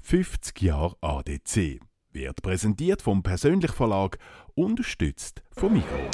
50 Jahre ADC wird präsentiert vom Persönlich Verlag, unterstützt vom Migros.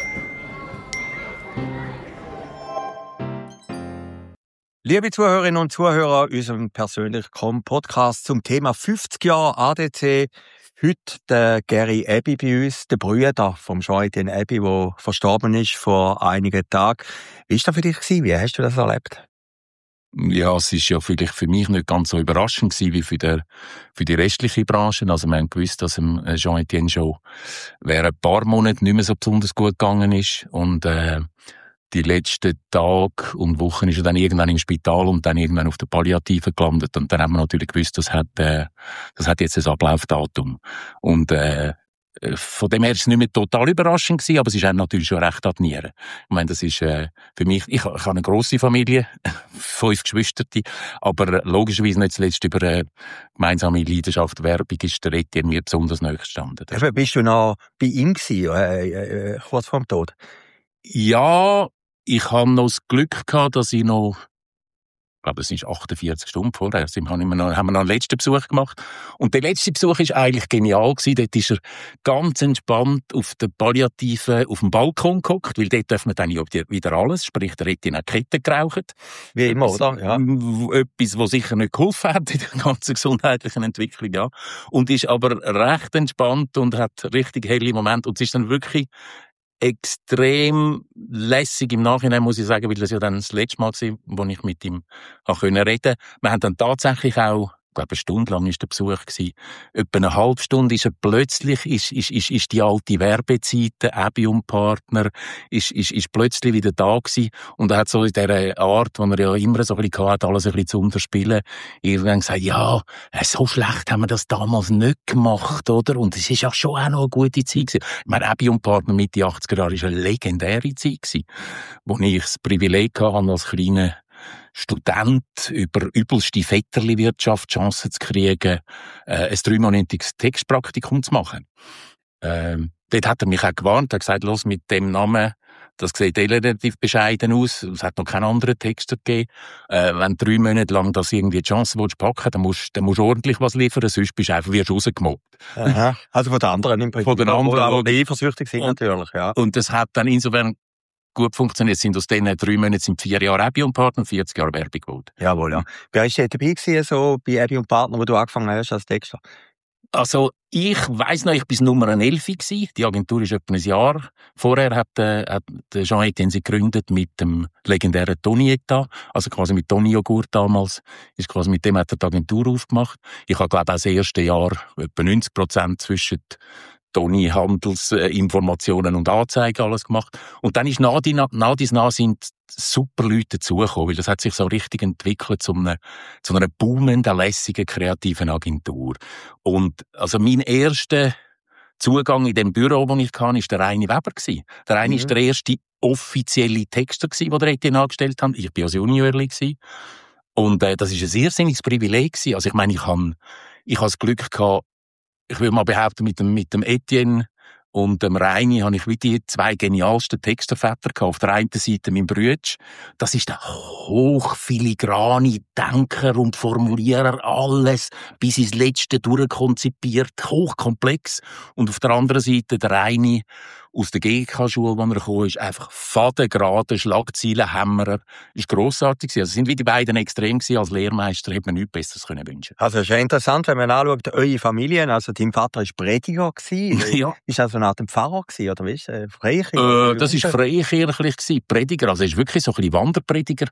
Liebe Zuhörerinnen und Zuhörer, unserem Persönlich.com-Podcast zum Thema 50 Jahre ADC. Heute der Gary Abbey bei uns, der Bruder vom Jean-Etienne Abbey, der verstorben ist vor einigen Tagen. Wie war das für dich? Wie hast du das erlebt? Ja, es ist ja vielleicht für mich nicht ganz so überraschend gewesen wie für die restliche Branche. Also wir haben gewusst, dass Jean-Etienne schon während ein paar Monaten nicht mehr so besonders gut gegangen ist. Und die letzten Tage und Wochen ist er dann irgendwann im Spital und dann irgendwann auf der Palliative gelandet. Und dann haben wir natürlich gewusst, das hat jetzt ein Ablaufdatum. Und von dem her ist es nicht mehr total überraschend gewesen, aber es ist einem natürlich schon recht an die Nieren. Ich meine, das ist für mich, ich habe eine grosse Familie, 5 Geschwister, aber logischerweise nicht zuletzt über gemeinsame Leidenschaft Werbung ist der Etienne mir besonders nahe gestanden. Bist du noch bei ihm gewesen, kurz vor dem Tod? Ja, ich habe noch das Glück gehabt, dass ich noch, ich glaube, es ist 48 Stunden vorher, haben wir noch einen letzten Besuch gemacht. Und der letzte Besuch war eigentlich genial gewesen. Dort ist er ganz entspannt auf der Palliative auf dem Balkon gehockt, weil dort dürfen wir dann ja wieder alles, sprich, der Etienne hat Kette geraucht. Wie immer, oder? Ja. Etwas, was sicher nicht geholfen hat in der ganzen gesundheitlichen Entwicklung, ja. Und ist aber recht entspannt und hat richtig helle Momente. Und es ist dann wirklich extrem lässig im Nachhinein, muss ich sagen, weil das ja dann das letzte Mal war, wo ich mit ihm reden konnte. Wir haben dann tatsächlich auch, ich glaube, eine Stunde lang war der Besuch gewesen. Etwa eine halbe Stunde ist er plötzlich, ist die alte Werbezeiten, Abbey und Partner, ist plötzlich wieder da gewesen. Und er hat so in dieser Art, die er ja immer so ein bisschen hatte, alles ein bisschen zu unterspielen, irgendwann gesagt, ja, so schlecht haben wir das damals nicht gemacht, oder? Und es ist ja schon auch noch eine gute Zeit gewesen. Ich meine, Abbey und Partner Mitte 80er Jahre war eine legendäre Zeit gewesen, wo ich das Privileg hatte, als kleiner Student über übelste Vetterli-Wirtschaft Chancen zu kriegen, ein 3-monatiges Textpraktikum zu machen. Dort hat er mich auch gewarnt, er hat gesagt, los, mit dem Namen, das sieht relativ bescheiden aus, es hat noch keinen anderen Texter gegeben. Wenn 3 Monate lang das irgendwie die Chance packen willst, dann musst du ordentlich was liefern, sonst bist du einfach wieder rausgemobbt. Aha. Also von den anderen im Prinzip. Von den anderen. Aber die eifersüchtig sind natürlich, ja. Und das hat dann insofern gut funktioniert. Es sind aus diesen 3 Monaten 4 Jahre Abbey und Partner, 40 Jahre Werbung geworden. Jawohl, ja. Wer war dabei gewesen, so bei Abbey und Partner, wo du angefangen hast als Texter? Also, ich weiss noch, ich war Nummer 11 gewesen. Die Agentur ist etwa ein Jahr. Vorher hat Jean-Etienne sie gegründet mit dem legendären Tonietta, also quasi mit Toni Joghurt damals. Mit dem hat er die Agentur aufgemacht. Ich habe, glaube ich, auch das erste Jahr etwa 90% zwischen Toni Handelsinformationen und Anzeigen alles gemacht. Und dann ist nach sind super Leute dazugekommen, weil das hat sich so richtig entwickelt zu einer boomenden, lässigen, kreativen Agentur. Und also mein erster Zugang in dem Büro, das ich hatte, war der Reini Weber. Der Reini war der erste offizielle Texter, den der Etienne angestellt hat. Ich war als Juniorli. Und das war ein sehr sinniges Privileg. Also ich meine, ich habe das Glück gehabt, ich würde mal behaupten, mit dem Etienne und dem Reini habe ich wie die 2 genialsten Texterväter gehabt. Auf der einen Seite mein Bruder, das ist der hochfiligrane Denker und Formulierer, alles bis ins Letzte durchkonzipiert, hochkomplex. Und auf der anderen Seite der Reini aus der GK-Schule, wo er gekommen ist, einfach fadengerade Schlagzeilenhämmerer. Ist grossartig gewesen. Also sind wie die beiden extrem gewesen. Als Lehrmeister hätte man nichts Besseres wünschen können. Also, es ist ja interessant, wenn man anschaut, eure Familien, also dein Vater war Prediger gewesen. Ja. Ist also eine Art Pfarrer gewesen, oder was? Freikirche? Das ist freikirchlich gewesen. Prediger. Also, er ist wirklich so ein bisschen Wanderprediger.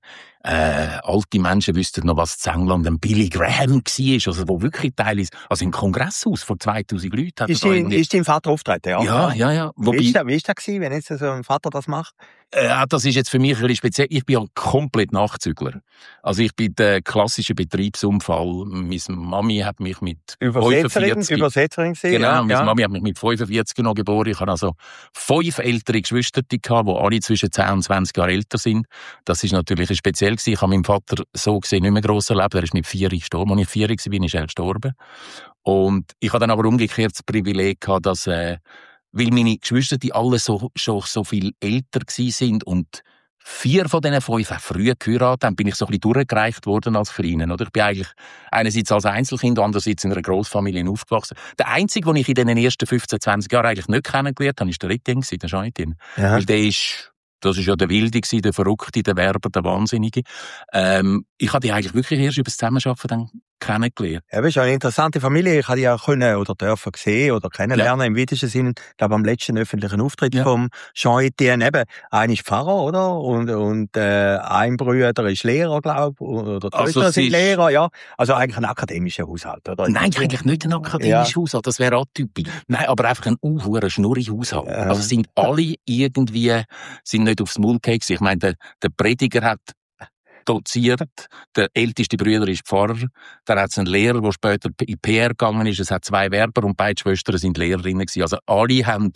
Alte Menschen wüssten noch, was in England ein Billy Graham war. Also, wo wirklich teilweise, also im Kongresshaus vor 2000 Leuten hat ist dein Vater auftreten, ja? Ja. Wie war das gewesen, wenn jetzt so ein Vater das macht? Das ist jetzt für mich ein bisschen speziell. Ich bin ja komplett Nachzügler. Also ich bin der klassische Betriebsunfall. Meine Mami hat mich mit Übersetzerin gesehen. Genau, meine Mami hat mich mit 45 noch geboren. Ich habe also 5 ältere Geschwister gehabt, die alle zwischen 10 und 20 Jahre älter sind. Das ist natürlich speziell gewesen. Ich habe meinen Vater so gesehen nicht mehr gross erlebt. Er ist mit 4 gestorben. Als ich 4 war, ist er gestorben. Und ich habe dann aber umgekehrt das Privileg gehabt, dass weil meine Geschwister, die alle schon so viel älter gsi sind und 4 von diesen 5 auch früh geheiratet haben, bin ich so ein bisschen durchgereicht worden als Kleiner, oder? Ich bin eigentlich einerseits als Einzelkind, andererseits in einer Grossfamilie aufgewachsen. Der Einzige, den ich in den ersten 15, 20 Jahren eigentlich nicht kennengelernt habe, ist der Etienne, der Jean-Etienne. Ja. Weil das ist ja der Wilde gewesen, der Verrückte, der Werber, der Wahnsinnige. Ich habe die eigentlich wirklich erst über das Zusammenarbeiten dann kennengelernt. Ja, das ist eine interessante Familie. Ich habe die auch können oder dürfen sehen oder kennenlernen im weitesten Sinne. Ich glaube, am letzten öffentlichen Auftritt vom Jean-Etienne. Eben, einer ist Pfarrer, oder? Und ein Bruder ist Lehrer, glaube ich. Oder die Eltern sind Lehrer, ja. Also eigentlich ein akademischer Haushalt, oder? Nein, eigentlich nicht ein akademischer Haushalt. Das wäre atypisch. Nein, aber einfach ein schnurriger Haushalt. Ja. Also sind alle irgendwie, sind nicht aufs Maul gefallen. Ich meine, der Prediger hat doziert, der älteste Bruder ist Pfarrer, dann hat es einen Lehrer, der später in PR gegangen ist, es hat 2 Werber und beide Schwestern sind Lehrerinnen gewesen. Also alle haben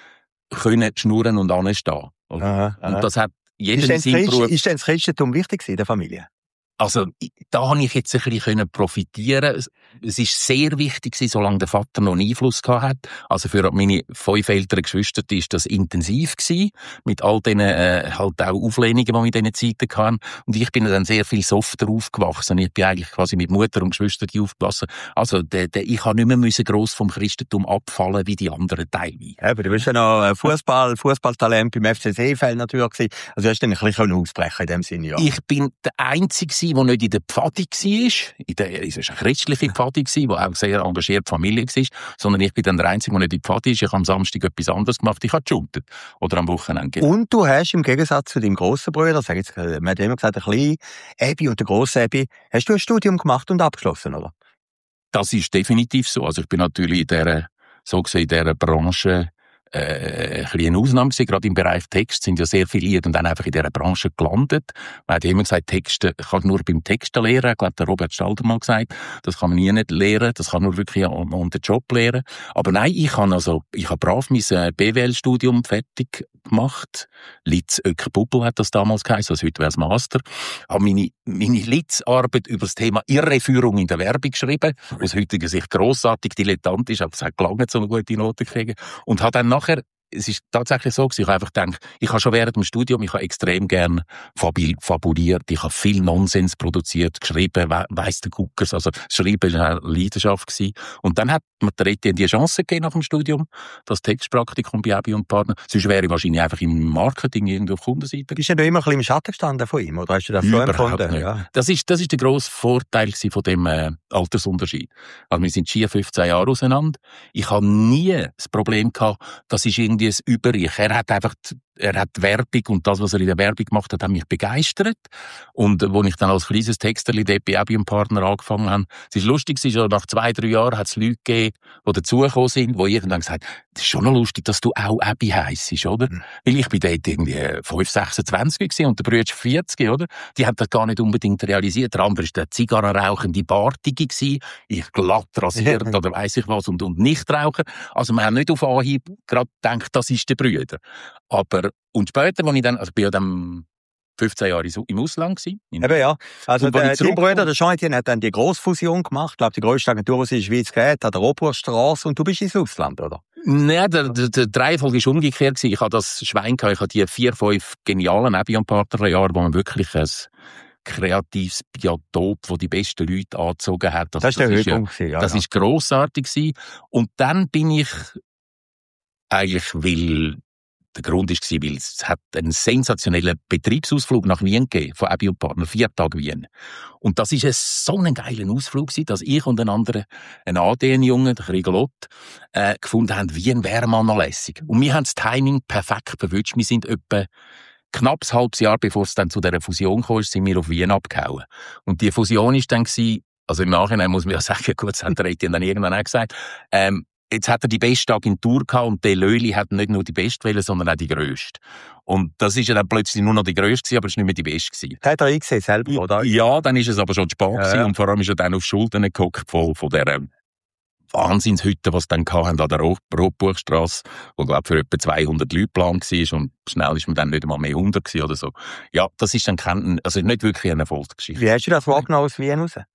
können schnurren und anstehen. Aha. Und das hat jeder in seinem Beruf... Ist denn das Christentum wichtig in der Familie? Also, da habe ich jetzt ein bisschen profitieren. Es ist sehr wichtig, solange der Vater noch einen Einfluss gehabt hat. Also für meine 5 älteren Geschwister ist das intensiv gewesen. Mit all diesen, halt auch Auflehnungen, die wir in diesen Zeiten hatten. Und ich bin dann sehr viel softer aufgewachsen. Ich bin eigentlich quasi mit Mutter und Geschwistern aufgewachsen. Also, ich habe nicht mehr gross vom Christentum abfallen, wie die anderen Teile. Ja, aber du bist ja noch Fußballtalent beim FC Seefeld natürlich gewesen. Also, du hast dann ein bisschen ausbrechen in dem Sinne, ja. Ich bin der Einzige, der nicht in der Pfadi war. Es war eine christliche Pfadi, die auch sehr engagierte Familie war. Sondern ich bin dann der Einzige, der nicht in der Pfadi ist. Ich habe am Samstag etwas anderes gemacht. Ich habe geshootet. Oder am Wochenende. Und du hast im Gegensatz zu deinem grossen Bruder, man hat immer gesagt, der kleine Ebi und der grosse Ebi, hast du ein Studium gemacht und abgeschlossen, oder? Das ist definitiv so. Also ich bin natürlich in dieser Branche ein bisschen eine Ausnahme gewesen. Gerade im Bereich Text sind ja sehr viele und dann einfach in dieser Branche gelandet. Man hat immer gesagt, Texte kann nur beim Texten lernen. Ich glaube, der Robert Stalder mal gesagt, das kann man nie nicht lernen, das kann nur wirklich an den Job lernen. Aber nein, ich habe brav mein BWL-Studium fertig gemacht. Litz Öcker-Bubbel hat das damals geheißen, also heute wäre es Master. Habe meine Litz-Arbeit über das Thema Irreführung in der Werbung geschrieben, aus heutiger Sicht grossartig dilettantisch, aber es hat gelangt, so eine gute Note kriegen. Und habe dann nachher, es ist tatsächlich so gewesen, ich habe einfach gedacht, ich habe schon während dem Studium, ich habe extrem gern fabuliert, ich habe viel Nonsens produziert, geschrieben, weiss der Guckers, also Schreiben war eine Leidenschaft gewesen. Und dann hat mir der Etienne die Chance gegeben nach dem Studium, das Textpraktikum bei Ebi und Partner. Sonst wäre ich wahrscheinlich einfach im Marketing irgendwo auf Kundenseite. Bist du immer ein bisschen im Schatten gestanden von ihm, oder hast du das so empfunden? Ja. Das ist der grosse Vorteil von dem Altersunterschied. Also wir sind 15 Jahre auseinander. Ich habe nie das Problem gehabt, das ist irgendwie ein Über-Ich. Er hat Werbung und das, was er in der Werbung gemacht hat mich begeistert. Und wo ich dann als kleines Texterli dort bei Ebi und Partner angefangen habe, es ist lustig, schon nach 2-3 Jahren hat es Leute gegeben, die dazugekommen sind, die irgendwann gesagt haben, das ist schon noch lustig, dass du auch Ebi heissest, oder? Weil ich bin dort irgendwie 5-26 gewesen und der Bruder 40, oder? Die haben das gar nicht unbedingt realisiert. Der andere war der zigarrenrauchende Bartige gewesen, ich glatt rasiert oder weiss ich was und Nichtraucher. Also wir haben nicht auf Anhieb gerade gedacht, das ist der Bruder. Aber, und später, als ich dann, also ich bin ja dann 15 Jahre im Ausland gewesen. Eben ja. Also dein Bruder, der Jean-Etienne, hat dann die Grossfusion gemacht. Ich glaube, die grösste Agentur, die es in der Schweiz gibt, hat der Oberstrasse und du bist ins Ausland, oder? Nein, der Reihenfolge war umgekehrt gewesen. Ich hatte das Schwein gehabt. Ich hatte die 4-5 genialen Ebi und Partner-Jahre, wo man wirklich ein kreatives Biotop, das die besten Leute angezogen hat. Das ist der Höhepunkt. Ja, das ist grossartig gewesen. Und dann bin ich eigentlich, weil der Grund war, weil es hat einen sensationellen Betriebsausflug nach Wien gegeben, von Ebi und Partner, 4 Tage Wien. Und das war so ein geiler Ausflug gewesen, dass ich und ein ADN-Junge, der Krieger gefunden haben, Wien wäre mal noch lässig. Und wir haben das Timing perfekt verwünscht. Wir sind etwa knapp ein halbes Jahr, bevor es dann zu dieser Fusion kam, sind wir auf Wien abgehauen. Und die Fusion war dann, also im Nachhinein muss man ja sagen, gut, das hat der Etienne dann irgendwann auch gesagt, jetzt hat er die beste Agentur gehabt und der Löli hat nicht nur die beste Welle, sondern auch die grösste. Und das ist ja dann plötzlich nur noch die grösste gewesen, aber es war nicht mehr die beste gewesen. Das hat er eingesehen selber, oder? Ja, dann ist es aber schon zu spät gewesen und vor allem ist er dann auf die Schultern gehockt von dieser Wahnsinnshütte, die sie dann hatten an der Rotbuchstrasse, wo, glaube ich, für etwa 200 Leute geplant war und schnell ist man dann nicht einmal mehr 100 gewesen oder so. Ja, das ist dann nicht wirklich eine Erfolgsgeschichte. Wie hast du das wahrgenommen aus Wien raus?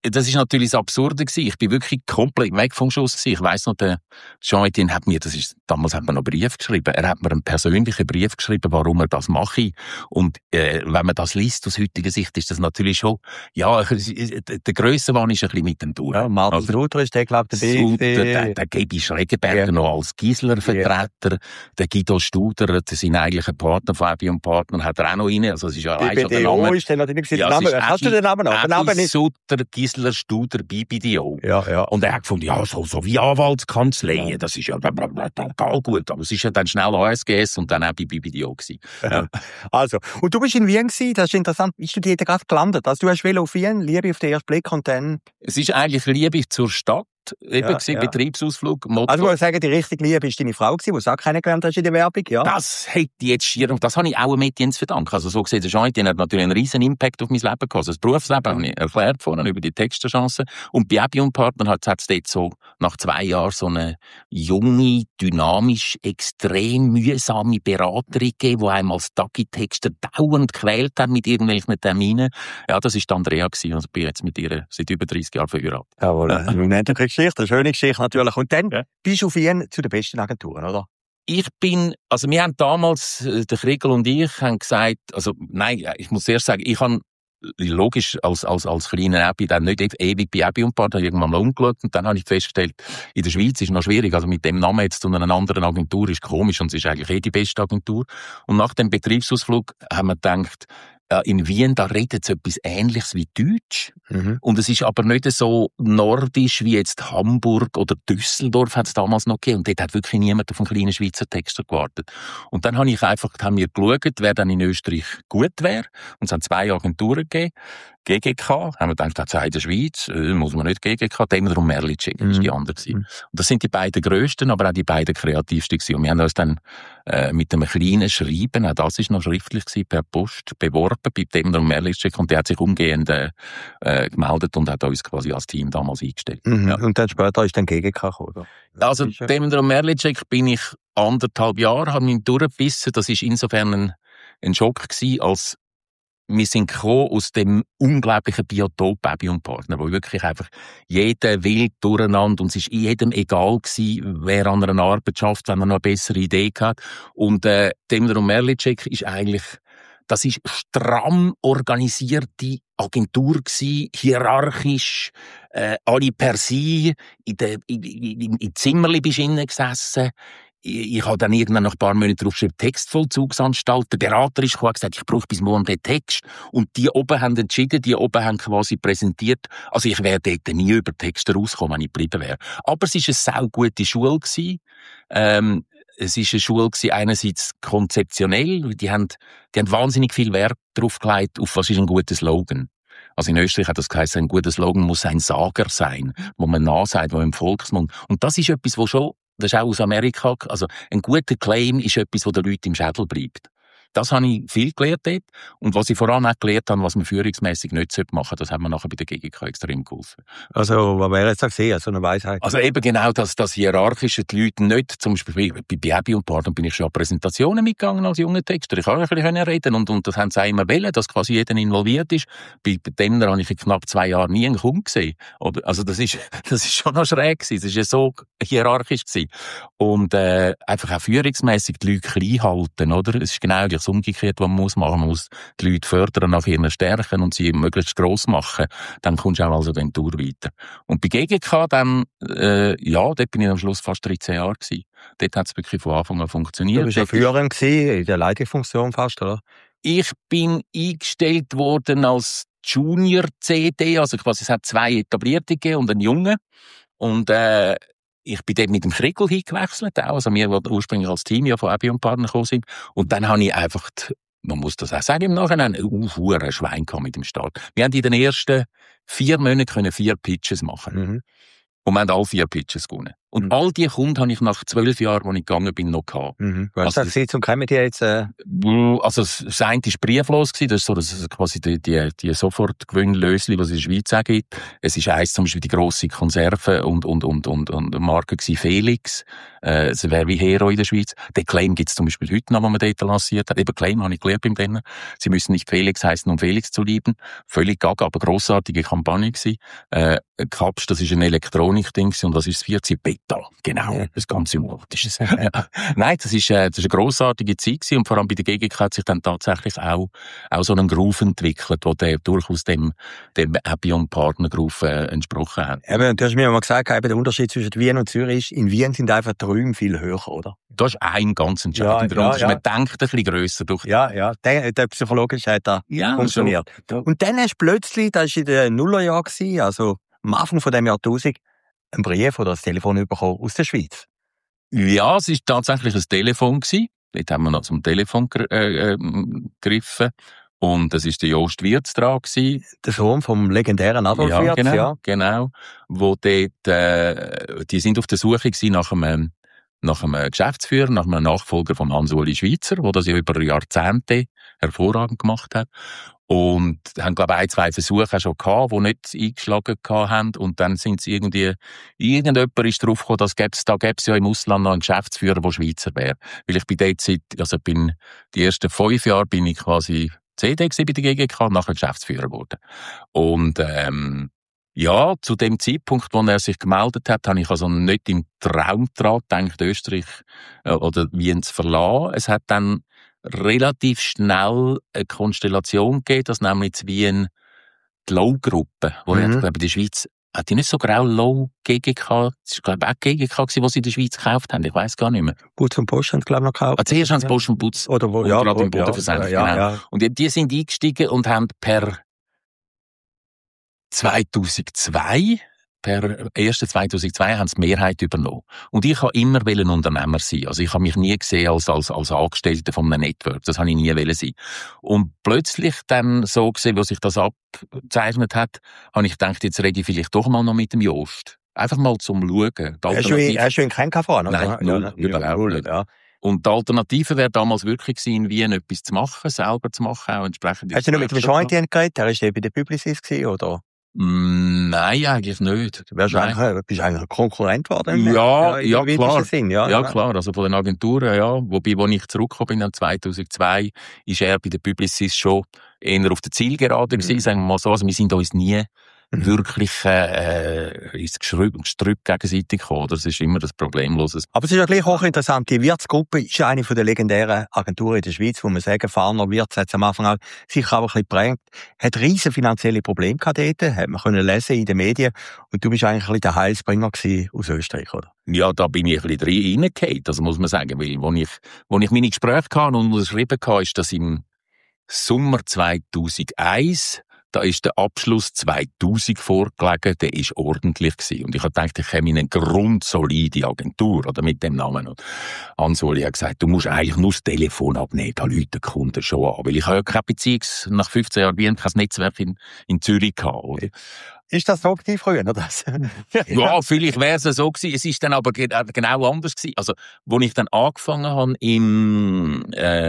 das ist natürlich das Absurde gewesen. Ich bin wirklich komplett weg vom Schuss gewesen. Ich weiss noch, der Jean-Etienne hat mir, damals hat man noch einen Brief geschrieben. Er hat mir einen persönlichen Brief geschrieben, warum er das mache. Und, wenn man das liest, aus heutiger Sicht, ist das natürlich schon, ja, der Grössenwahn ist ein bisschen mit dem durch. Ja, Martin Suter ist der, glaube ich, der Gaby Schregenberger noch als Gisler-Vertreter. Der Guido Studer, sein eigentlicher Partner von Ebi und Partner, hat er auch noch rein. Also, es ist ja allein schon der Name. Ist der natürlich der Name. Hast du den Namen noch? Der Name ist Sutter, Gisler, Studer, BBDO. Ja. Und er hat gefunden, ja, so wie Anwaltskanzleien, das ist ja total gut. Aber es ist ja dann schnell ASGS und dann auch bei BBDO gewesen. Ja. Also, und du bist in Wien gewesen, das ist interessant. Bist du dort gerade gelandet? Also, du hast auf Wien, Liebe auf den ersten Blick und dann... Es ist eigentlich Liebe zur Stadt. Betriebsausflug, Motto. Also, ich muss sagen, die richtige Liebe ist deine Frau gewesen, die du auch kennengelernt hast in der Werbung, ja? Das hätte ich jetzt schier, und das habe ich auch mit Jens verdanken. Also, so gesehen, der Jean-Etienne hat natürlich einen riesen Impact auf mein Leben gehabt. Also, das Berufsleben habe ich erklärt vorhin über die Texterchancen. Und bei Ebi und Partner hat es dort so, nach 2 Jahren, so eine junge, dynamisch, extrem mühsame Beraterin gegeben, die einem als Tagi-Texter dauernd gequält hat mit irgendwelchen Terminen. Ja, das ist Andrea gewesen. Also, ich bin jetzt mit ihr seit über 30 Jahren verheiratet. Jawohl. Geschichte, eine schöne Geschichte natürlich. Und dann bist du auf Wien zu den besten Agenturen, oder? Wir haben damals, der Kriegel und ich, haben gesagt, ich muss erst sagen, ich habe logisch als kleiner Ebi dann nicht ewig bei Ebi und Partner irgendwann mal umgeschaut und dann habe ich festgestellt, in der Schweiz ist es noch schwierig, also mit dem Namen jetzt zu einer anderen Agentur ist komisch und es ist eigentlich die beste Agentur. Und nach dem Betriebsausflug haben wir gedacht, in Wien, da redet es etwas Ähnliches wie Deutsch. Mhm. Und es ist aber nicht so nordisch wie jetzt Hamburg oder Düsseldorf hat es damals noch gegeben. Und dort hat wirklich niemand auf einen kleinen Schweizer Texter gewartet. Und dann haben wir geschaut, wer dann in Österreich gut wäre. Und es haben 2 Agenturen gegeben. GGK, haben wir gedacht, das sei in der Schweiz, muss man nicht GGK, Daimler und Merlicek ist die andere gewesen. Und das sind die beiden grössten, aber auch die beiden kreativsten gewesen. Und wir haben uns dann mit einem kleinen Schreiben, auch das ist noch schriftlich gewesen, per Post beworben bei Daimler und Merlicek und der hat sich umgehend gemeldet und hat uns quasi als Team damals eingestellt. Mhm. Ja. Und dann später ist dann GGK gekommen, oder? Also Daimler und Merlicek bin ich 1,5 Jahre, habe mich durchgebissen. Das ist insofern ein Schock gewesen, als wir sind gekommen aus dem unglaublichen Biotop Ebi und Partner, wo wirklich einfach jeder wild durcheinander und es ist jedem egal gewesen, wer an einer Arbeit schafft, wenn er noch eine bessere Idee hat. Und Daimler und Merlicek ist eigentlich, das ist stramm organisierte Agentur gewesen, hierarchisch, alle per se, in Zimmerli bist du innen gesessen. Ich habe dann irgendwann nach ein paar Monaten draufgeschrieben, Textvollzugsanstalt. Der Berater ist gekommen und gesagt, ich brauche bis morgen den Text. Und die oben haben entschieden, die oben haben quasi präsentiert. Also ich wäre dort nie über Texte rausgekommen, wenn ich geblieben wäre. Aber es war eine saugute Schule gewesen. Es war eine Schule gewesen, einerseits konzeptionell. Die haben wahnsinnig viel Wert darauf gelegt, auf was ist ein guter Slogan. Also in Österreich hat das geheißen, ein guter Slogan muss ein Sager sein, wo man nachsagt, wo im Volksmund. Und das ist etwas, wo schon, das ist auch aus Amerika, also ein guter Claim ist etwas, wo den Leuten im Schädel bleibt. Das habe ich viel gelernt dort. Und was ich vor allem auch gelernt habe, was man führungsmässig nicht machen sollte, das hat mir nachher bei der GGK extrem geholfen. Also, was wäre jetzt gesehen, so eine Weisheit? Also eben genau das Hierarchische, die Leute nicht, zum Beispiel bei Ebi und Partner bin ich schon an Präsentationen mitgegangen als junger Texter. Ich kann ein bisschen reden und das haben sie auch immer wollen, dass quasi jeder involviert ist. Bei denen habe ich in knapp 2 Jahren nie einen Kunden gesehen. Also das ist schon noch schräg gewesen. Das ist ja so hierarchisch gewesen. Und einfach auch führungsmässig die Leute klein halten, oder? Es ist genau das umgekehrt, was man muss machen. Man muss die Leute fördern nach ihren Stärken und sie möglichst gross machen. Dann kommst du auch als Agentur weiter. Und bei GGK dann, dort bin ich am Schluss fast 13 Jahre gewesen. Dort hat es wirklich von Anfang an funktioniert. Du bist ja Führerin gewesen, in der Leitungsfunktion fast, oder? Ich bin eingestellt worden als Junior-CD, also quasi es hat 2 etablierte gegeben und einen Jungen. Und ich bin dort mit dem Kriegel hingewechselt, auch. Also wir, die ursprünglich als Team ja von Ebi und Partner gekommen sind. Und dann habe ich einfach, man muss das auch sagen im Nachhinein, ein Schwein gehabt mit dem Start. Wir haben in den ersten 4 Monaten 4 Pitches machen. Mhm. Und wir haben alle 4 Pitches gewonnen. Und all die Kunden habe ich nach 12 Jahren, als ich gegangen bin, noch gehabt. Was hast du gesagt, kommen die jetzt? Also das eine war brieflos, das ist so quasi die Sofortgewinnlösli, was es in der Schweiz auch gibt. Es ist eins zum Beispiel die grosse Konserve und Marke gewesen, Felix. Es wäre wie Hero in der Schweiz. Den Claim gibt es zum Beispiel heute noch, den man dort lanciert hat. Eben Claim habe ich gelernt beim denen. Sie müssen nicht Felix heißen, um Felix zu lieben. Völlig gaga, aber grossartige Kampagne gewesen. Kapsch, das ist ein Elektronik-Ding und was ist das 14? Beta, genau, das ganz sympathisches. Nein, das ist eine grossartige Zeit gewesen und vor allem bei der GGK hat sich dann tatsächlich auch so einen Groove entwickelt, der durchaus dem Appion-Partner-Groove entsprochen hat. Eben, du hast mir mal gesagt, der Unterschied zwischen Wien und Zürich ist, in Wien sind einfach die Räume viel höher, oder? Das ist ein ganz entscheidender Unterschied. Man denkt ein bisschen grösser durch. Ja, der psychologisch hat da funktioniert. So. Und dann hast du plötzlich, das war in den Nullerjahren gewesen, also am Anfang von dem Jahrtausend, einen Brief oder ein Telefon bekommen aus der Schweiz. Ja, es war tatsächlich ein Telefon gewesen. Dort haben wir noch zum Telefon gegriffen. Und das war der Jost Wirz dran gewesen. Der Sohn vom legendären Adolf Wirz, genau. Wo dort, die sind auf der Suche gewesen nach einem Geschäftsführer, nach einem Nachfolger von Hans-Uli Schweizer, der das ja über Jahrzehnte hervorragend gemacht hat. Und haben, glaube ich, 1-2 Versuche schon gehabt, die nicht eingeschlagen haben. Und dann sind sie irgendjemand ist drauf gekommen, da gäb's ja im Ausland noch einen Geschäftsführer, der Schweizer wäre. Weil ich bei der Zeit, die ersten 5 Jahre bin ich quasi CD bei der GGK und nachher Geschäftsführer geworden. Und, ja, zu dem Zeitpunkt, wo er sich gemeldet hat, habe ich also nicht im Traum dran gedacht, Österreich oder Wien zu verlassen. Es hat dann relativ schnell eine Konstellation gegeben, dass nämlich in Wien die Low-Gruppe, wo ich glaube, in der Schweiz hat die nicht so grau Low GGK, das war glaube ich auch GGK gewesen, was sie in der Schweiz gekauft haben, ich weiss gar nicht mehr. Putz und Post haben sie glaube ich noch gekauft. Zuerst haben sie Post und Putz oder wo, gerade im Boden versenkt, genau. Ja. Und die sind eingestiegen und haben per 1.2002 haben sie die Mehrheit übernommen. Und ich wollte immer ein Unternehmer sein. Also ich habe mich nie gesehen als Angestellter von einem Network. Das habe ich nie sein. Und plötzlich dann so gesehen, wo sich das abgezeichnet hat, habe ich gedacht, jetzt rede ich vielleicht doch mal noch mit dem Jost. Einfach mal zum Schauen. Hast du ihn keinen gefahren? Nein, überhaupt nicht. Ja. Und die Alternative wäre damals wirklich gewesen, in Wien etwas zu machen, selber zu machen, auch entsprechend. Hast du noch mit dem Jointien geredet? Der war bei der Publicis gewesen, oder? Nein, eigentlich nicht. Du bist eigentlich ein Konkurrent geworden? Ja, klar. Sinn, klar. Also von den Agenturen, ja. Wobei, als ich zurückgekommen bin, 2002, ist er bei der Publicis schon eher auf der Zielgerade gewesen, sagen wir mal so. Also wir sind uns nie wirklich ins Gestrüpp gegenseitig gekommen. Das ist immer das Problemloses. Aber es ist ja gleich hochinteressant. Die Wirtsgruppe ist ja eine von der legendären Agenturen in der Schweiz, wo man sagen, Farner Wirz hat es am Anfang auch sicher auch ein bisschen geprägt. Hat riesen finanzielle Probleme gehabt dort, hat man können lesen in den Medien. Und du bist eigentlich ein bisschen der Heilsbringer gewesen aus Österreich, oder? Ja, da bin ich ein bisschen reingefallen, das muss man sagen. Weil, wo ich meine Gespräche hatte und unterschrieben hatte, ist das im Sommer 2001. Da ist der Abschluss 2000 vorgelegen, der ist ordentlich gewesen. Und ich habe gedacht, ich komme in eine grundsolide Agentur, oder mit dem Namen. Und Hans-Uli hat gesagt, du musst eigentlich nur das Telefon abnehmen, da läuten die Kunden schon an. Weil ich habe ja keine nach 15 Jahren Wien kein Netzwerk in Zürich gehabt, oder? Ist das so aktiv früher, oder? Ja, vielleicht wäre es so gewesen. Es ist dann aber genau anders gewesen. Also, wo ich dann angefangen habe im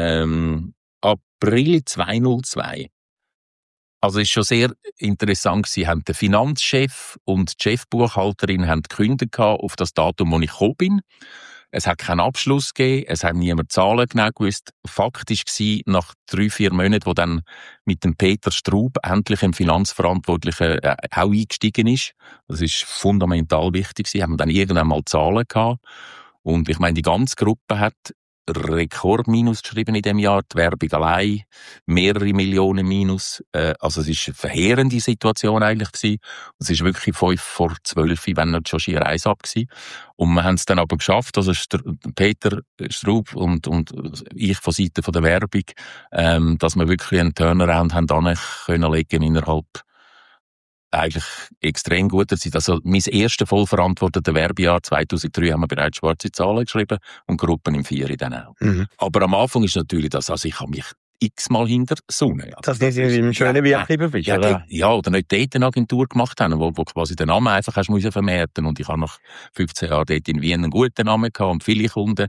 April 2002, also es ist schon sehr interessant gewesen. Haben der Finanzchef und die Chefbuchhalterin haben gekündigt auf das Datum, wo ich gekommen bin. Es hat keinen Abschluss gegeben, es haben niemand Zahlen genau gewusst. Fakt war, nach 3-4 Monaten, wo dann mit dem Peter Straub endlich ein Finanzverantwortlicher auch eingestiegen ist. Das ist fundamental wichtig gewesen. Haben wir dann irgendwann mal Zahlen gehabt. Und ich meine, die ganze Gruppe hat Rekordminus geschrieben in dem Jahr, die Werbung allein, mehrere Millionen Minus. Also es ist eine verheerende Situation eigentlich gewesen. Es ist wirklich 5 vor 12, wenn nicht schon schier 1 ab gewesen. Und wir haben es dann aber geschafft, also Peter Straub und ich von Seite von der Werbung, dass wir wirklich einen Turnaround haben können legen innerhalb eigentlich extrem guter Zeit. Also mein erstes vollverantwortetes Werbejahr 2003 haben wir bereits schwarze Zahlen geschrieben und Gruppen im 4 dann auch. Aber am Anfang ist natürlich das, also ich habe mich x-mal hinter der Sonne. Das ist im schönen Wirken bist, oder? Ja, oder nicht dort eine Agentur gemacht haben, wo quasi den Namen einfach hast müssen vermerken. Und ich habe nach 15 Jahren dort in Wien einen guten Namen gehabt und viele Kunden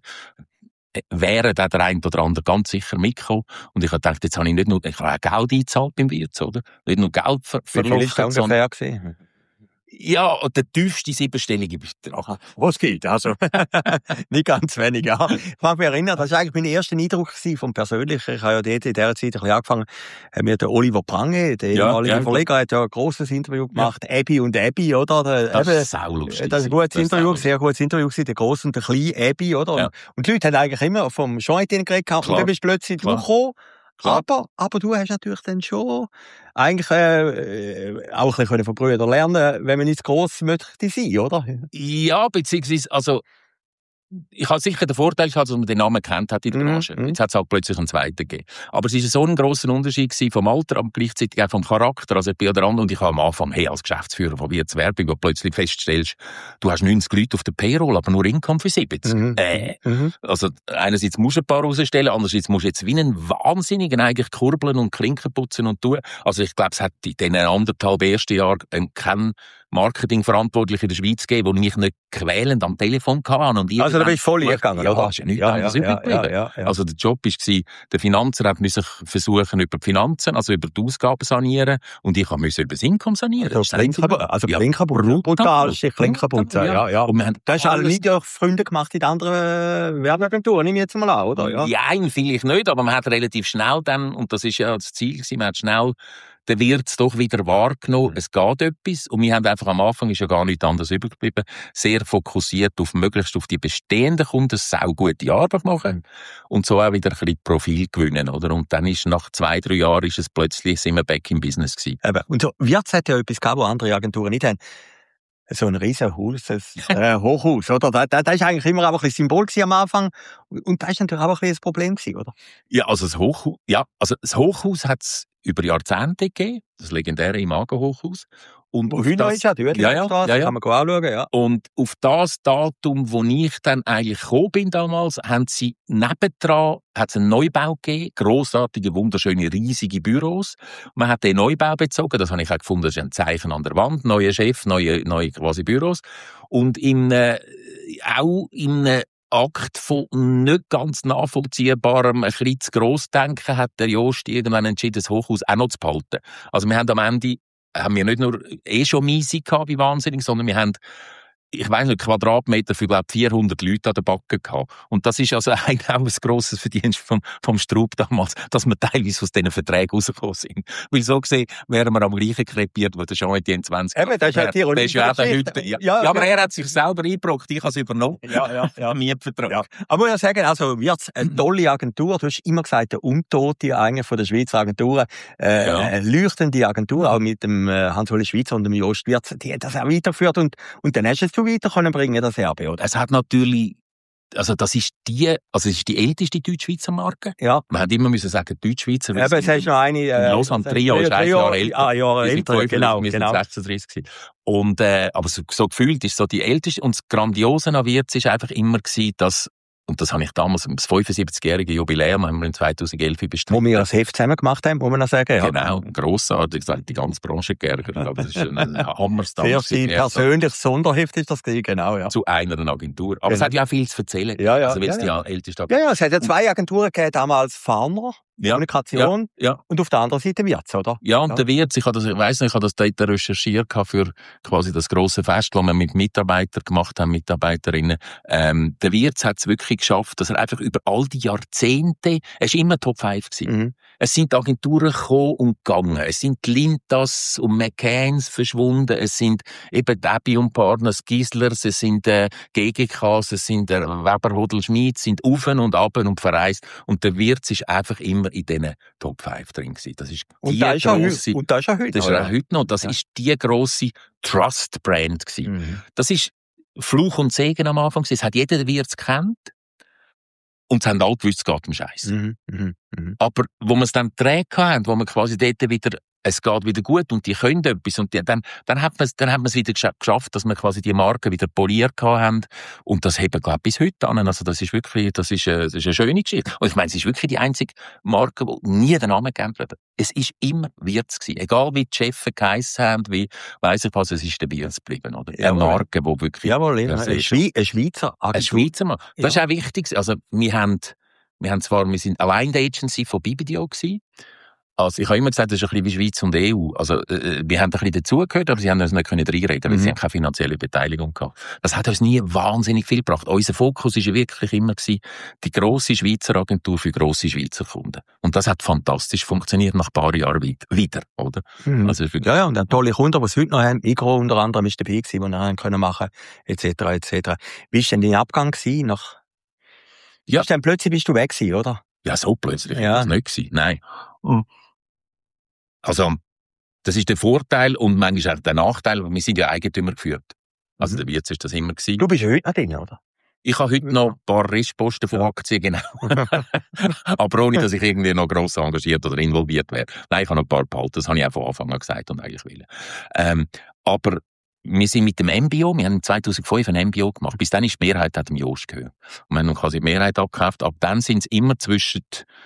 wären da der ein oder andere ganz sicher mitgekommen. Und ich habe gedacht, jetzt habe ich nicht nur, ich habe auch Geld eingezahlt beim Wirt, oder? Nicht nur Geld verloren. Wie viel ist das ungefähr gewesen? Ja, der tiefste 7-stellige Betrag. Was geht, also. Nicht ganz wenig, ja. Ich mag mich erinnern, das war eigentlich mein erster Eindruck vom Persönlichen. Ich habe ja dort in dieser Zeit ein bisschen angefangen, haben wir den Oliver Prange, der ehemalige Verleger, hat ja ein grosses Interview gemacht, Abby und Abby, oder? Das ist saulustig. Das ist ein gutes Interview, sehr gutes Interview gewesen, der grosse und der kleine Abby, oder? Ja. Und die Leute haben eigentlich immer vom Jean-Etienne geredet, und dann bist du plötzlich durchgekommen. Aber du hast natürlich dann schon eigentlich auch ein bisschen von Brüdern lernen, wenn man nicht gross möchte sein, oder? Ja, beziehungsweise, also ich habe sicher den Vorteil gehabt, dass man den Namen kennt hat in der Branche. Jetzt hat es halt plötzlich einen zweiten gegeben. Aber es war so ein grosser Unterschied vom Alter, aber gleichzeitig auch vom Charakter. Also ich bin ja der andere und ich habe am Anfang, als Geschäftsführer von Wirts Werbung, wo du plötzlich feststellst, du hast 90 Leute auf der Payroll, aber nur Income für 70. Also einerseits musst du ein paar rausstellen, andererseits musst du jetzt wie einen Wahnsinnigen eigentlich kurbeln und Klinken putzen und tun. Also ich glaube, es hat in diesen 1,5 ersten Jahren keinen Marketingverantwortlich in der Schweiz gegeben, der mich nicht quälend am Telefon hatte. Und also da bist du voll eingegangen? Ja, da ist ja nichts anderes übrig geblieben. Also der Job war, der Finanzer musste versuchen, über die Finanzen, also über die Ausgaben sanieren, und ich musste über das Einkommen sanieren. Also Klinkenputzen. Brutal, Klinkenputzen, ja. Und du hast alle nicht auch Freunde gemacht in anderen Werbeagenturen, nehme ich jetzt mal an, oder? Ja, vielleicht nicht, aber man hat relativ schnell dann, und das ist ja das Ziel gewesen, man hat schnell dann wird es doch wieder wahrgenommen, es geht etwas. Und wir haben einfach am Anfang, ist ja gar nichts anderes übrig geblieben, sehr fokussiert auf möglichst auf die bestehenden Kunden sau gute Arbeit machen und so auch wieder ein bisschen Profil gewinnen, oder? Und dann ist nach 2-3 Jahren ist es plötzlich, sind wir back im Business gewesen. Eben. Und so, Wirts hat ja etwas gehabt, was andere Agenturen nicht haben. So ein riesen Haus, ein Hochhaus, oder? Das ist eigentlich immer auch ein bisschen Symbol gewesen am Anfang. Und das ist natürlich auch ein bisschen ein Problem gewesen, oder? Ja, also das Hochhaus hat es über Jahrzehnte gegeben, das legendäre Imago-Hochhaus. Und Hühner ist ja dort, kann man anschauen, ja. Und auf das Datum, wo ich dann eigentlich gekommen bin damals, haben sie nebendran einen Neubau gegeben, grossartige, wunderschöne, riesige Büros. Man hat den Neubau bezogen, das habe ich auch gefunden, das ist ein Zeichen an der Wand, neuer Chef, neue quasi Büros. Und auch in Akt von nicht ganz nachvollziehbarem, ein bisschen zu Grossdenken, hat der Jost irgendwann entschieden, das Hochhaus auch noch zu behalten. Also wir haben am Ende wir nicht nur schon Miese gehabt, wie wahnsinnig, sondern wir haben, ich weiss nicht, Quadratmeter für, glaube 400 Leute an der Backe gehabt. Und das ist also eigentlich auch ein grosses Verdienst vom Strub damals, dass wir teilweise aus diesen Verträgen rausgekommen sind. Weil so gesehen wären wir am gleichen krepiert, wo der Jean-Etienne 20 Eben, das ist ja die Ironie. Aber er hat sich selber eingebrockt, ich habe es übernommen. Ja. Mietvertrag. Ja. Aber ich muss sagen, also, Wirts, eine tolle Agentur. Du hast immer gesagt, der Untote eigentlich von der Schweizer Agenturen. Eine leuchtende Agentur, auch mit dem Hans-Uli Schweizer und dem Jost Wirts, die hat das auch weitergeführt und dann hast du es weiter können bringen, das Erbe, oder? Es hat natürlich, also das ist die älteste Deutsch-Schweizer Marke. Ja. Man hat immer müssen sagen, Deutsch-Schweizer. Ja, aber es ist noch eine, Lausanne Trio ist 1 Jahr älter. Jahre älter, genau. Wir sind 36 gewesen. Und, aber so gefühlt ist so die älteste. Und das Grandiose an Wirts ist einfach immer gewesen, dass, und das habe ich damals, das 75-jährige Jubiläum haben wir in 2011 bestritten. Wo wir das Heft zusammen gemacht haben, muss man noch sagen. Ja. Genau, grossartig, das hat die ganze Branche geärgert. Aber das ist ein Hammerstar. Sehr viel persönliches Sonderheft ist das gewesen, genau, ja. Zu einer Agentur. Aber es hat ja auch viel zu erzählen. Ja. Also, weil es die älteste Agentur. Ja, es hat ja 2 Agenturen gegeben, damals Farner. Kommunikation ja. Und auf der anderen Seite Wirts, oder? Ja, und der Wirts, ich habe das dort recherchiert für quasi das grosse Fest, das wir mit Mitarbeitern gemacht haben, Mitarbeiterinnen. Der Wirts hat es wirklich geschafft, dass er einfach über all die Jahrzehnte, er war immer Top 5 gewesen. Es sind Agenturen gekommen und gegangen. Es sind Lintas und McCanns verschwunden. Es sind eben Debbie und Partners, Gislers, es sind GGKs, es sind Weber, Hodel, Schmid, sind auf und ab und verreist. Und der Wirts ist einfach immer in diesen Top 5 drin gewesen. Das ist die grosse, und das ist auch heute. Das ist auch heute noch. Das ist die grosse Trust-Brand gewesen. Das ist Fluch und Segen am Anfang gewesen. Es hat jeder den Wirts kennt. Und es haben alle gewusst, es geht um Scheiß. Aber wo wir es dann gedreht haben, wo wir quasi dort wieder es geht wieder gut und die können etwas. Und dann hat man es wieder geschafft, dass wir quasi die Marke wieder poliert haben. Und das haben wir, glaube ich, bis heute an. Also das ist wirklich, das ist eine schöne Geschichte. Und ich meine, es ist wirklich die einzige Marke, die nie den Namen geändert hat. Es ist immer Wirtz gewesen. Egal wie die Chefs geheissen haben, wie, weiss ich was, es ist der Wirtz geblieben, oder? Eine Marke, die wirklich... Jawohl, ein Schweizer Agentur. Ein Schweizer Mann. Das ist auch wichtig. Also, wir sind allein die Agency von BBDO gewesen. Also, ich habe immer gesagt, das ist ein bisschen wie Schweiz und EU. Also, wir haben ein bisschen dazugehört, aber sie haben uns nicht reinreden, weil sie haben keine finanzielle Beteiligung gehabt. Das hat uns nie wahnsinnig viel gebracht. Unser Fokus war ja wirklich immer gewesen, die grosse Schweizer Agentur für grosse Schweizer Kunden. Und das hat fantastisch funktioniert nach ein paar Jahren wieder, oder? Also, ja, und dann tolle Kunden, die es heute noch haben. Igro unter anderem ist dabei gewesen, die wir können machen, etc., etc. Wie war denn dein Abgang gewesen? Ja. Dann plötzlich bist du weg gewesen, oder? Ja, so plötzlich war das nicht gewesen. Nein. Also, das ist der Vorteil und manchmal auch der Nachteil, weil wir sind ja Eigentümer geführt. Also, der Wirtz ist das immer gewesen. Du bist ja heute noch drin, oder? Ich habe heute noch ein paar Restposten von Aktien, genau. Aber ohne, dass ich irgendwie noch gross engagiert oder involviert wäre. Nein, ich habe noch ein paar behalten. Das habe ich auch von Anfang an gesagt und eigentlich will. Aber wir sind mit dem MBO, wir haben 2005 ein MBO gemacht. Bis dann ist die Mehrheit hat dem Jost gehört. Und wir haben quasi die Mehrheit abgekauft. Ab dann sind es immer zwischen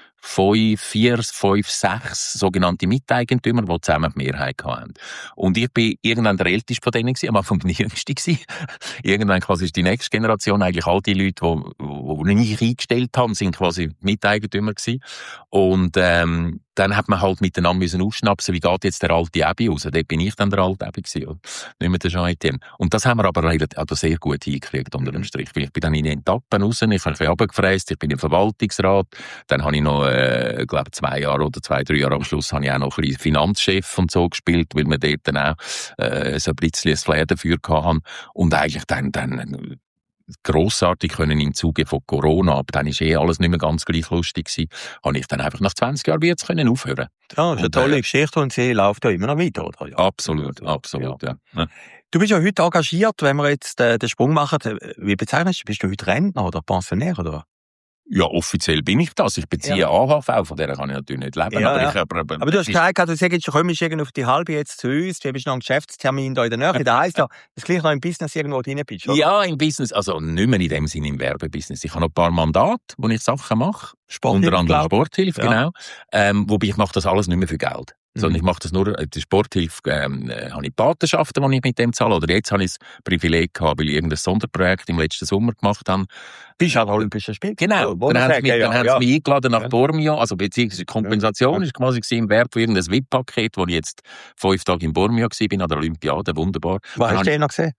4, 5, 6 sogenannte Miteigentümer, die zusammen die Mehrheit hatten. Und ich bin irgendwann der Älteste von denen gewesen, am Anfang bin ich der Jüngste gewesen. Irgendwann quasi ist die nächste Generation, eigentlich all die Leute, die nicht eingestellt haben, sind quasi Miteigentümer gewesen. Und, dann hat man halt miteinander aufschnapsen, wie geht jetzt der alte Ebi raus? Dort bin ich dann der alte Ebi gewesen, nicht mehr der Jean-Etienne. Und das haben wir aber sehr gut hingekriegt, unter dem Strich. Ich bin dann in den Etappen raus, ich habe ein bisschen runtergefräst, ich bin im Verwaltungsrat, dann habe ich noch, glaube 2 Jahre oder 2, 3 Jahre am Schluss habe ich auch noch ein bisschen Finanzchef und so gespielt, weil wir dort dann auch, so ein bisschen ein Flair dafür hatten. Und eigentlich dann grossartig können im Zuge von Corona, aber dann ist alles nicht mehr ganz gleich lustig gewesen, habe ich dann einfach nach 20 Jahren jetzt können aufhören. Ja, das ist eine tolle Geschichte und sie läuft ja immer noch weiter, oder? Ja. Absolut. Ja. Du bist ja heute engagiert, wenn wir jetzt den Sprung machen. Wie bezeichnest du? Bist du heute Rentner oder Pensionär, oder? Ja, offiziell bin ich das. Ich beziehe AHV, von der kann ich natürlich nicht leben. Ja, aber du hast gesagt, du sagst, du kommst irgendwie auf die halbe jetzt zu uns, du bist noch einen Geschäftstermin da in der Nähe. Das heisst ja, dass du gleich noch im Business irgendwo drin bist, oder? Ja, im Business, also nicht mehr in dem Sinne im Werbebusiness. Ich habe noch ein paar Mandate, wo ich Sachen mache. Unter anderem Sporthilfe, genau. Wobei ich mache das alles nicht mehr für Geld. Sondern ich mache das nur, die Sporthilfe, habe ich Patenschaften, die ich mit dem zahle. Oder jetzt habe ich das Privileg gehabt, weil ich irgendein Sonderprojekt im letzten Sommer gemacht habe. Bist du an Olympischen Spielen? Genau. Dann haben sie mich eingeladen nach Bormio, also beziehungsweise Kompensation ist quasi im Wert von irgendeinem VIP-Paket, wo ich jetzt 5 Tage in Bormio war, an der Olympiade, wunderbar. Was hast du noch gesehen?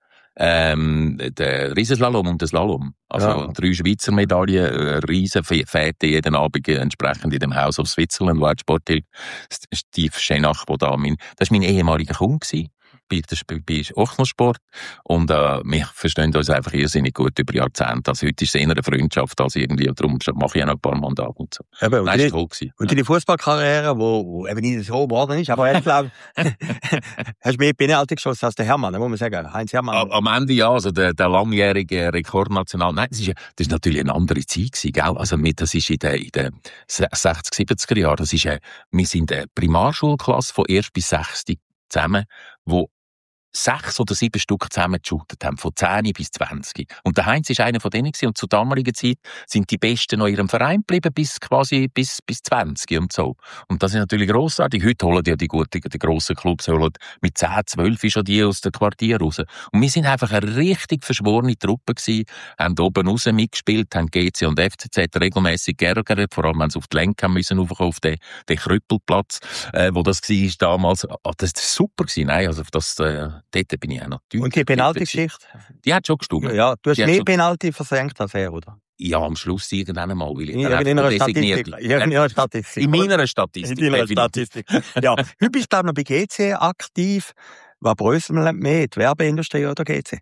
Der Riesenslalom und der Slalom. Also 3 Schweizer Medaillen, riesen Fete jeden Abend entsprechend in dem Haus of Switzerland, wo die Sporthilfe Steve Schenach, das war mein ehemaliger Kunde gewesen. Bei Ochsensport. Und wir verstehen uns einfach irrsinnig gut über Jahrzehnte. Also heute ist es eher eine Freundschaft als irgendwie. Und darum mache ich auch noch ein paar Mandate und so. Eben, das war toll gewesen. Und deine Fußballkarriere, wo eben nicht so geworden ist, aber jetzt glaube hast du mehr Penalty geschossen als der Hermann, muss man sagen. Heinz Hermann. Am Ende ja, also der langjährige Rekordnational. Nein, das ist natürlich eine andere Zeit gewesen, gell? Also das ist in den 60, 70er Jahren. Wir sind eine Primarschulklasse von 1. bis 6. zusammen, wo 6 oder 7 Stück zusammen geshootet haben, von 10 bis 20. Und der Heinz war einer von denen gewesen, und zur damaligen Zeit sind die Besten noch in ihrem Verein geblieben, bis 20 und so. Und das ist natürlich grossartig. Heute holen die grossen Clubs mit 10, 12 schon die aus dem Quartier raus. Und wir sind einfach eine richtig verschworene Truppe gewesen, haben oben raus mitgespielt, haben GC und FCZ regelmässig geärgert, vor allem wenn sie auf die Lenk haben müssen, auf den Krüppelplatz, wo das war damals. Das war super gewesen. Nein, also dort bin ich auch natürlich. Und die Penalty-Geschichte? Die hat schon gestimmt. Ja, du hast mehr Penalty versenkt als er, oder? Ja, am Schluss irgendwann einmal, weil ich in einer Statistik. In meiner Statistik. In deiner Statistik. Ja. Heute bist du noch bei GC aktiv. Was bröselt man mehr, die Werbeindustrie oder GC?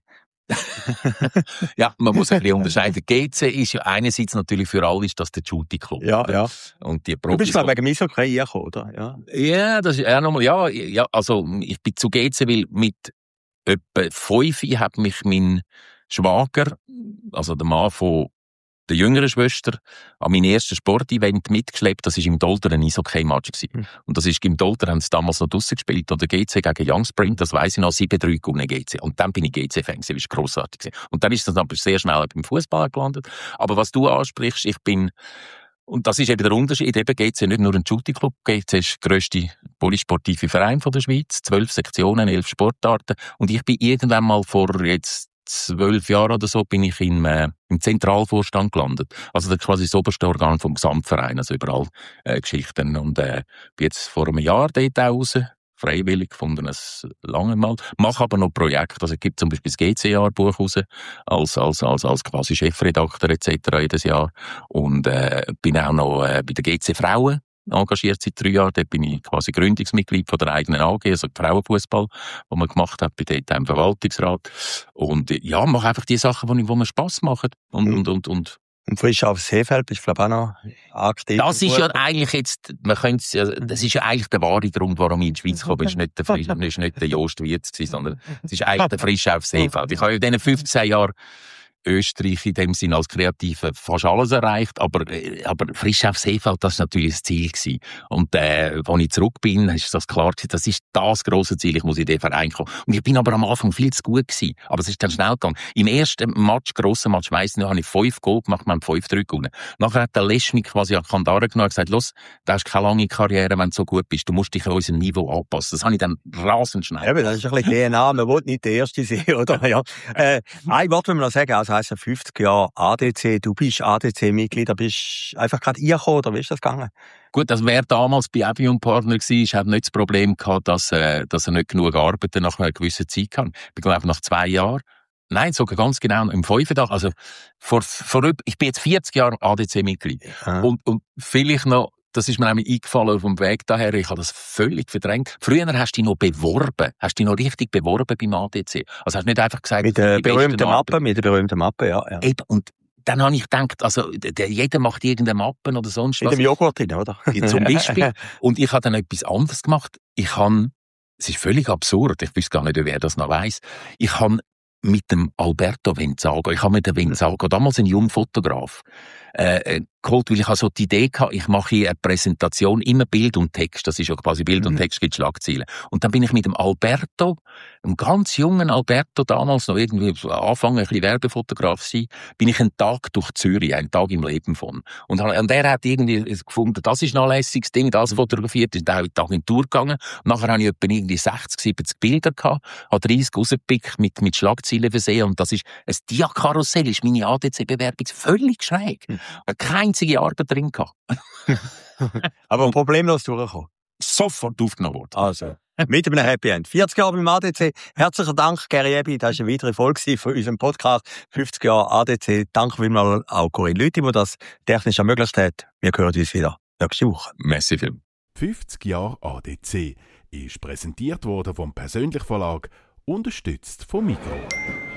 Ja, man muss ein bisschen unterscheiden. GC ist ja einerseits natürlich für alle ist das der Shooting Club. Ja. Und die Profis, du bist glaube ich wegen Eishockey gekommen, oder? Ja, das ist auch nochmal, ja, also ich bin zu GC, weil mit etwa 5 hat mich mein Schwager, also der Mann von der jüngeren Schwester an mein erstes Sportevent mitgeschleppt. Das war im Dolter ein Eishockey-Match. Und das ist im Dolter, haben sie damals noch draussen gespielt, oder GC gegen Young Spring, das weiss ich noch, 7-3 gewonnen GC. Und dann bin ich GC-Fan gewesen, das war grossartig. Und dann ist das aber sehr schnell beim Fußball gelandet. Aber was du ansprichst, und das ist eben der Unterschied, eben GC nicht nur ein Shooting-Club, GC ist der grösste polysportive Verein von der Schweiz, 12 Sektionen, 11 Sportarten. Und ich bin irgendwann mal vor jetzt 12 Jahren oder so bin ich im Zentralvorstand gelandet. Also das quasi das oberste Organ vom Gesamtverein, also überall Geschichten. Und bin jetzt vor einem Jahr dort auch raus, freiwillig gefunden, es lange mal. Mache aber noch Projekte, also es gibt zum Beispiel das GC-Jahrbuch raus, als quasi Chefredakteur etc. jedes Jahr. Und bin auch noch bei der GC Frauen engagiert seit 3 Jahren. Dort bin ich quasi Gründungsmitglied von der eigenen AG, also Frauenfußball, die man gemacht hat, bei dort im Verwaltungsrat. Und ja, mache einfach die Sachen, die mir Spass machen. Und frisch aufs Seefeld bist du vielleicht auch noch aktiv. Das ist ja eigentlich jetzt, das ist ja eigentlich der wahre Grund, warum ich in die Schweiz komme. Es war nicht der Jost Wirtz gewesen, sondern es ist eigentlich der Frisch aufs Seefeld. Ich habe in diesen 15 Jahren Österreich in dem Sinn als Kreative fast alles erreicht, aber Frisch aufs Seefeld, das war natürlich das Ziel gewesen. Und als ich zurück bin, ist das klar gewesen, das ist das grosse Ziel, ich muss in den Verein kommen. Und ich bin aber am Anfang viel zu gut gewesen, aber es ist dann schnell gegangen. Im ersten grossen Match, weiss ich noch, habe ich 5 Goal gemacht, wir haben 5-3 gewonnen. Nachher hat der Lesch mich quasi an Kandare genommen und gesagt, los, du hast keine lange Karriere, wenn du so gut bist, du musst dich an unserem Niveau anpassen. Das habe ich dann rasend schnell. Ja, das ist ein bisschen DNA, man will nicht der Erste sein, oder? Ja. Ein Wort will man noch sagen, also heisst 50 Jahre ADC, du bist ADC-Mitglied, da bist einfach gerade reingekommen, oder wie ist das gegangen? Gut, also wer damals bei Evian Partner war, hat nicht das Problem gehabt, dass er nicht genug arbeiten nach einer gewissen Zeit kann. Ich glaube, nach 2 Jahren, nein, sogar ganz genau, im 5. Tag, also ich bin jetzt 40 Jahre ADC-Mitglied. Ja. Und vielleicht noch, das ist mir nämlich eingefallen auf dem Weg daher, ich habe das völlig verdrängt. Früher hast du dich noch beworben, hast du dich noch richtig beworben beim ADC. Also hast du nicht einfach gesagt, mit der berühmten Mappe, ja. Eben, und dann habe ich gedacht, also jeder macht irgendeine Mappe oder sonst was. Mit dem Joghurt drin, oder? Zum Beispiel. Und ich habe dann etwas anderes gemacht. Es ist völlig absurd, ich weiß gar nicht, wer das noch weiss. Ich habe mit dem Alberto Venzago, mit dem Venzago, damals ein junger Fotograf, geholt, weil ich so die Idee hatte, ich mache hier eine Präsentation, immer Bild und Text, das ist ja quasi Bild und Text gibt Schlagzeilen. Und dann bin ich mit dem Alberto, einem ganz jungen Alberto, damals noch irgendwie anfangen, ein bisschen Werbefotograf zu sein, bin ich einen Tag durch Zürich, einen Tag im Leben von. Und der hat irgendwie gefunden, das ist ein lässiges Ding, das fotografiert, ist auch in die Agentur gegangen. Nachher habe ich irgendwie 60, 70 Bilder gehabt, habe 30 rausgepickt, mit Schlagzeilen versehen, und das ist ein Dia-Karussell, ist meine ADC-Bewerbung völlig schräg. Keine einzige Arbeit drin gehabt. Aber problemlos durchgekommen. Sofort aufgenommen worden. Also, mit einem Happy End. 40 Jahre beim ADC. Herzlichen Dank, Gary Ebi. Das war eine weitere Folge von unserem Podcast 50 Jahre ADC. Danke vielmals auch Corinne Lüthi, die das technisch ermöglicht hat. Wir hören uns wieder nächste Woche. Merci viel. 50 Jahre ADC ist präsentiert worden vom Persönlich Verlag, unterstützt vom Migros.